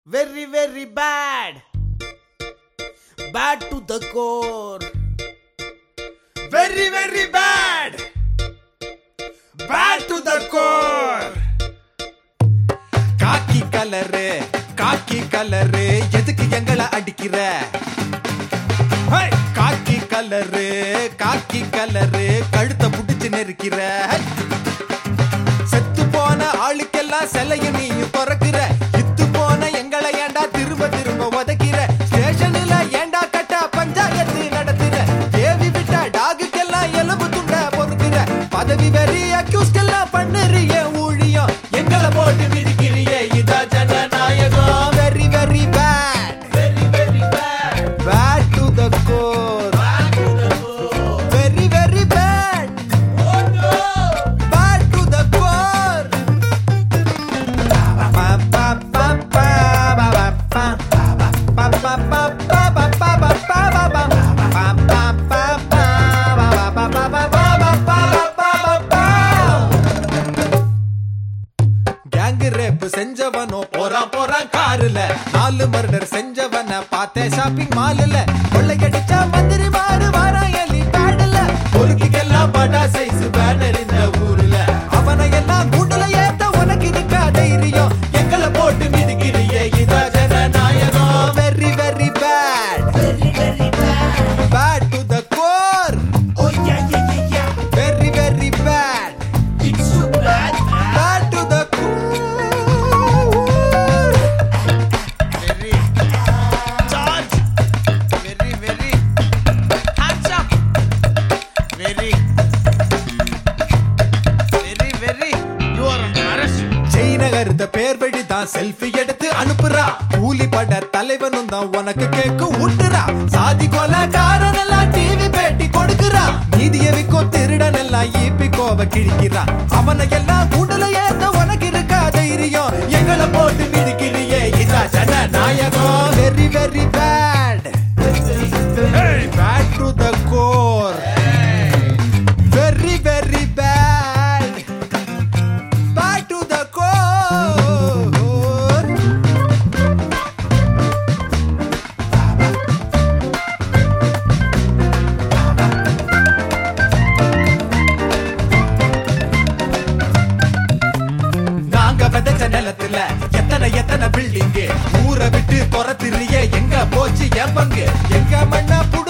Very, very bad. Bad to the core. Very, very bad. Bad to the core. Khaki colour எதுக்கு எங்களை அடிக்கிற? காக்கி colour கழுத்த புடிச்சு நெருக்கிற. செத்து போன ஆளுக்கெல்லாம் சிலைய நீயும் திறக்கிற. இத்து போன எங்களை ஏண்டா திரும்ப திரும்ப உதைக்கிற? ஸ்டேஷன்ல ஏண்டா கட்ட பஞ்சாயத்து நடத்துற? தேவி விட்ட டாகுக்கெல்லாம் எலும்பு துண்ட பொறுக்கிற. பதவி வெறி அக்யூஸ்டெல்லாம் பண்ணுறிய ஊழியம் எங்களை போட்டு மிதிக்கிறிய. இதா ஜனநாயகம். Very very bad. Very very bad. Bad to the core. Very very bad. Bad to the core. Gang rape செஞ்சவனோ போறான் காருல. 4 மர்டர் செஞ்சவன பார்த்தே ஷாப்பிங் மால்ல. கொள்ளையடிச்சா மந்திரி மாறு வாரான் எலி பேடல. பொறுக்கிக்கெல்லாம் படா சைஸ் பேனர் இந்த ஊர்ல. அவனை எல்லாம் கூண்டுல ஏத்த உனக்கு இருக்கா தைரியம்? எங்களை போட்டு மிதிக்கிறியே. இதா ஜனநாயகம். Very very bad. Bad to the core. Very very bad. Bad to the core. Very. Charge. Very, very. Hands up. Very. Very, very. You are under arrest. ஜெய்நகர்த பேர் வழிதான் செல்ஃபி எடுத்து அனுப்புறா. கூலி பட தலைவனும் தான் உனக்கு கேக்கு ஊட்டுறா. சாதி கொலை காரனெல்லாம் டிவி பேட்டி கொடுக்குறா. நீதிய விக்கோ திருடன் எல்லாம் ஈப்பி கோவ கிழிக்கிறா. அவனை எல்லாம் கூண்டுல ஏத்த உனக்கு இருக்கா தைரியம்? எங்களை போட்டு மிதிக்கிறியே. இதா ஜனநாயகம். Very very bad. Bad to the core. Very very bad. Back to the core. நாங்க விதைச்ச நிலத்துல எத்தனை பில்டிங் ஊரை விட்டு துரத்திரிய. எங்க போச்சு என் பங்கு? எங்க மண்ண